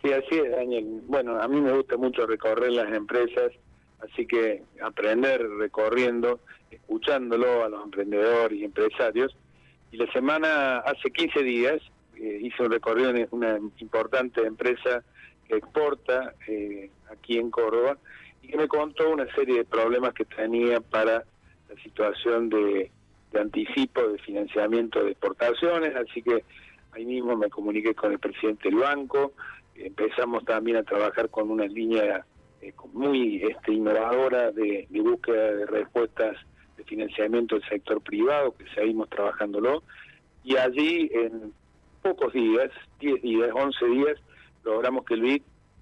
Sí, así es, Daniel. Bueno, a mí me gusta mucho recorrer las empresas, así que aprender recorriendo, escuchándolo a los emprendedores y empresarios. Y la semana, hace 15 días, hice un recorrido en una importante empresa que exporta aquí en Córdoba y que me contó una serie de problemas que tenía para la situación de anticipo de financiamiento de exportaciones, así que ahí mismo me comuniqué con el presidente del banco. Empezamos también a trabajar con una línea muy innovadora de búsqueda de respuestas de financiamiento del sector privado, que seguimos trabajándolo, y allí en pocos días, 10 días, 11 días, logramos que el BID,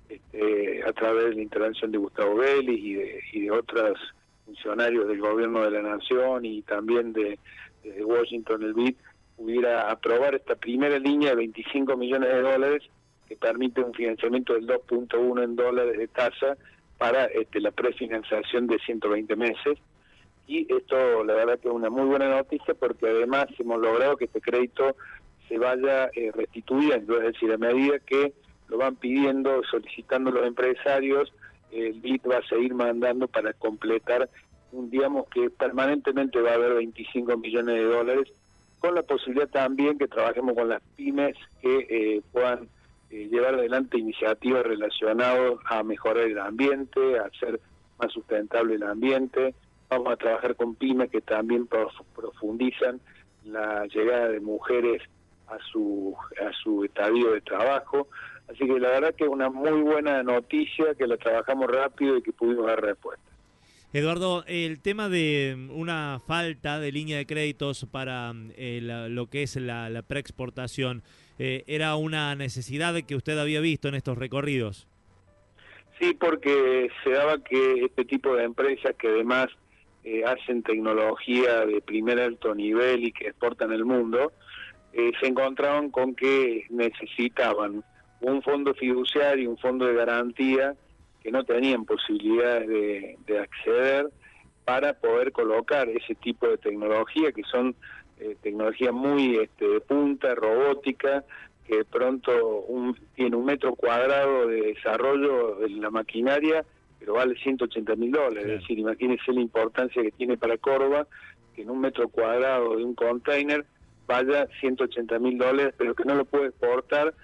a través de la intervención de Gustavo Vélez y de otros funcionarios del gobierno de la nación y también desde Washington, el BID, pudiera aprobar esta primera línea de 25 millones de dólares que permite un financiamiento del 2.1 en dólares de tasa para la prefinanciación de 120 meses. Y esto, la verdad que es una muy buena noticia, porque además hemos logrado que este crédito se vaya restituyendo, es decir, a medida que lo van pidiendo, solicitando los empresarios, el BID va a seguir mandando para completar, digamos que permanentemente va a haber 25 millones de dólares, con la posibilidad también que trabajemos con las pymes que puedan llevar adelante iniciativas relacionadas a mejorar el ambiente, a hacer más sustentable el ambiente. Vamos a trabajar con pymes que también profundizan la llegada de mujeres a su estadio de trabajo. Así que la verdad que es una muy buena noticia, que la trabajamos rápido y que pudimos dar respuesta. Eduardo, el tema de una falta de línea de créditos para lo que es la preexportación, ¿era una necesidad que usted había visto en estos recorridos? Sí, porque se daba que este tipo de empresas que además hacen tecnología de primer alto nivel y que exportan al mundo, se encontraban con que necesitaban un fondo fiduciario, un fondo de garantía, que no tenían posibilidades de acceder para poder colocar ese tipo de tecnología, que son tecnología muy de punta, robótica, que de pronto tiene 1 metro cuadrado de desarrollo de la maquinaria, pero vale $180.000. Claro. Es decir, imagínense la importancia que tiene para Córdoba, que en 1 metro cuadrado de un container vaya $180.000, pero que no lo puede exportar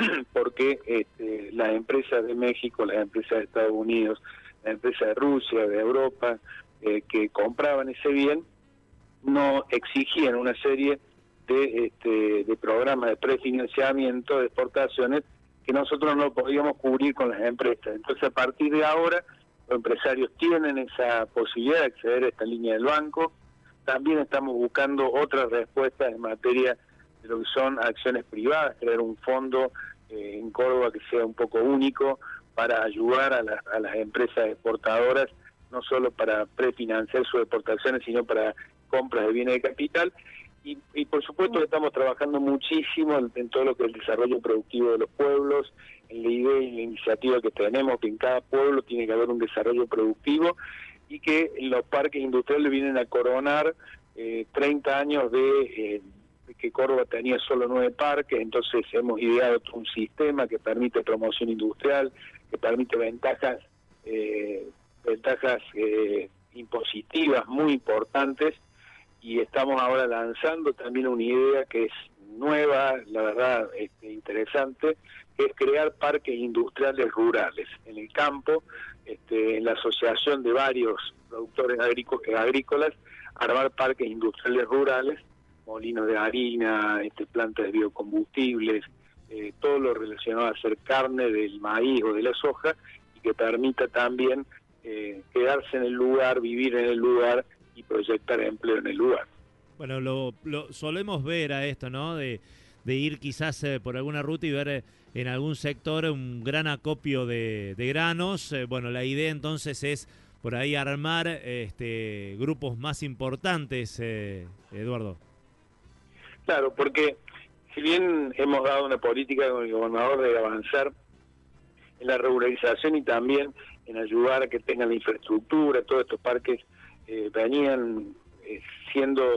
porque las empresas de México, las empresas de Estados Unidos, las empresas de Rusia, de Europa, que compraban ese bien, no exigían una serie de programas de prefinanciamiento de exportaciones que nosotros no podíamos cubrir con las empresas. Entonces, a partir de ahora, los empresarios tienen esa posibilidad de acceder a esta línea del banco. También estamos buscando otras respuestas en materia de lo que son acciones privadas, crear un fondo en Córdoba que sea un poco único para ayudar a las empresas exportadoras, no solo para prefinanciar sus exportaciones, sino para compras de bienes de capital. Y por supuesto estamos trabajando muchísimo en todo lo que es el desarrollo productivo de los pueblos, en la idea y la iniciativa que tenemos, que en cada pueblo tiene que haber un desarrollo productivo, y que los parques industriales vienen a coronar 30 años de que Córdoba tenía solo 9 parques. Entonces hemos ideado un sistema que permite promoción industrial, que permite ventajas impositivas muy importantes, y estamos ahora lanzando también una idea que es nueva, la verdad interesante, que es crear parques industriales rurales en el campo, en la asociación de varios productores agrícolas, armar parques industriales rurales, molinos de harina, plantas de biocombustibles, todo lo relacionado a hacer carne del maíz o de la soja, y que permita también quedarse en el lugar, vivir en el lugar y proyectar empleo en el lugar. Bueno, lo solemos ver a esto, ¿no? De ir quizás por alguna ruta y ver en algún sector un gran acopio de granos. Bueno, la idea entonces es por ahí armar grupos más importantes, Eduardo. Claro, porque si bien hemos dado una política con el gobernador de avanzar en la regularización y también en ayudar a que tengan la infraestructura, todos estos parques venían siendo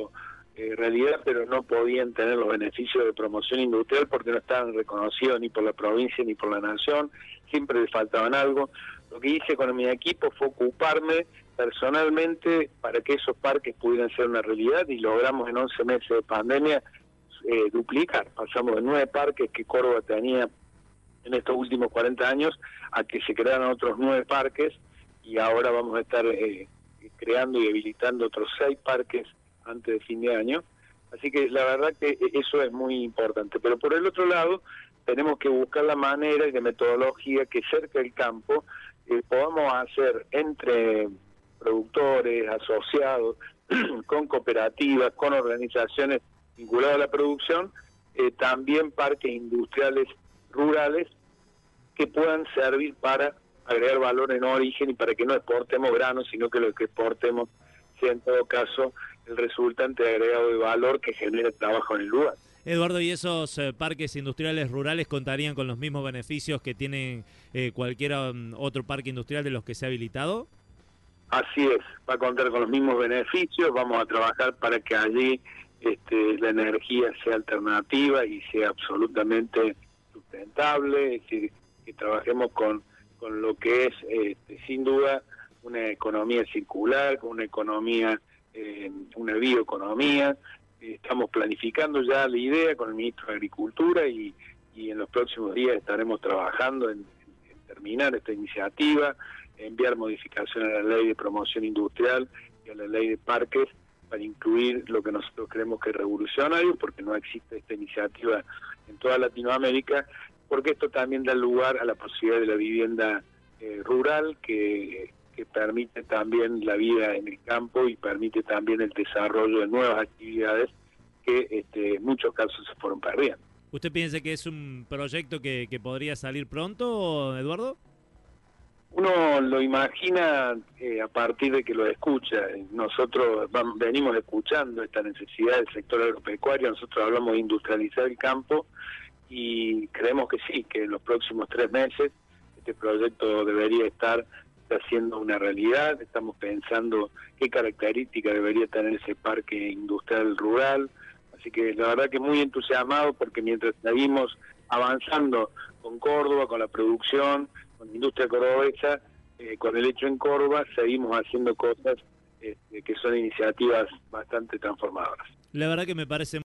realidad, pero no podían tener los beneficios de promoción industrial porque no estaban reconocidos ni por la provincia ni por la nación, siempre les faltaban algo. Lo que hice con mi equipo fue ocuparme personalmente para que esos parques pudieran ser una realidad, y logramos en 11 meses de pandemia duplicar. Pasamos de 9 parques que Córdoba tenía en estos últimos 40 años a que se crearan otros 9 parques, y ahora vamos a estar creando y habilitando otros 6 parques antes de fin de año. Así que la verdad que eso es muy importante. Pero por el otro lado, tenemos que buscar la manera y de metodología que cerca del campo podamos hacer entre productores, asociados, con cooperativas, con organizaciones vinculadas a la producción, también parques industriales rurales que puedan servir para agregar valor en origen y para que no exportemos granos, sino que lo que exportemos sea en todo caso el resultante de agregado de valor que genera trabajo en el lugar. Eduardo, ¿y esos parques industriales rurales contarían con los mismos beneficios que tienen cualquier otro parque industrial de los que se ha habilitado? Así es, va a contar con los mismos beneficios, vamos a trabajar para que allí la energía sea alternativa y sea absolutamente sustentable, es decir, que trabajemos con lo que es sin duda una economía circular, con una economía, una bioeconomía. Estamos planificando ya la idea con el ministro de Agricultura y en los próximos días estaremos trabajando en terminar esta iniciativa, enviar modificaciones a la ley de promoción industrial y a la ley de parques para incluir lo que nosotros creemos que es revolucionario, porque no existe esta iniciativa en toda Latinoamérica, porque esto también da lugar a la posibilidad de la vivienda rural, que permite también la vida en el campo y permite también el desarrollo de nuevas actividades que en muchos casos se fueron perdiendo. ¿Usted piensa que es un proyecto que podría salir pronto, Eduardo? Uno lo imagina a partir de que lo escucha. Nosotros venimos escuchando esta necesidad del sector agropecuario, nosotros hablamos de industrializar el campo y creemos que sí, que en los próximos 3 meses este proyecto debería estar haciendo una realidad. Estamos pensando qué características debería tener ese parque industrial rural, así que la verdad que muy entusiasmado, porque mientras seguimos avanzando con Córdoba, con la producción, con la industria cordobesa, con el hecho en Córdoba, seguimos haciendo cosas que son iniciativas bastante transformadoras. La verdad que me parece